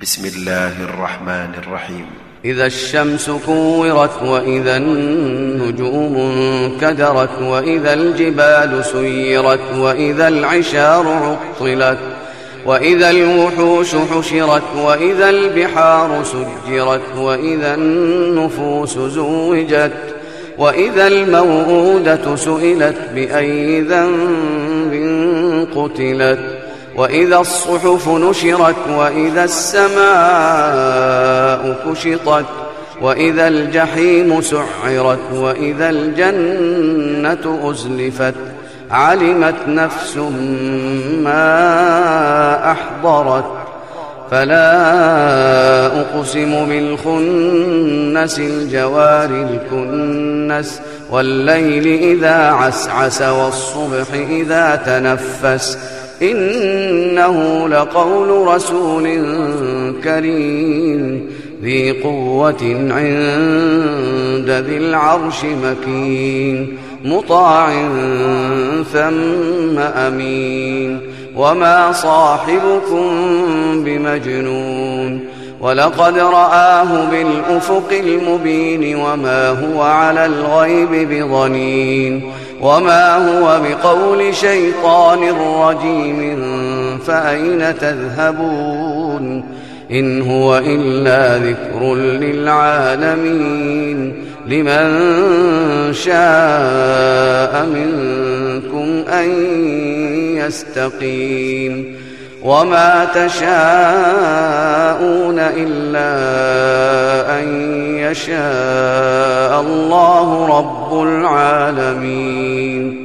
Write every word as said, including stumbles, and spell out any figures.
بسم الله الرحمن الرحيم. إذا الشمس كورت وإذا النجوم انكدرت وإذا الجبال سيرت وإذا العشار عطلت وإذا الوحوش حشرت وإذا البحار سجرت وإذا النفوس زوجت وإذا الموءودة سئلت بأي ذنب قتلت وإذا الصحف نشرت وإذا السماء كشطت وإذا الجحيم سعرت وإذا الجنة أزلفت علمت نفس ما أحضرت فلا أقسم بالخنس الجوار الكنس والليل إذا عسعس والصبح إذا تنفس إنه لقول رسول كريم ذي قوة عند ذي العرش مكين مطاع ثم أمين وما صاحبكم بمجنون ولقد رآه بالأفق المبين وما هو على الغيب بضنين وما هو بقول شيطان رجيم فأين تذهبون إن هو إلا ذكر للعالمين لمن شاء منكم أن يستقيم وما تشاءون إلا أن يشاء الله رب العالمين.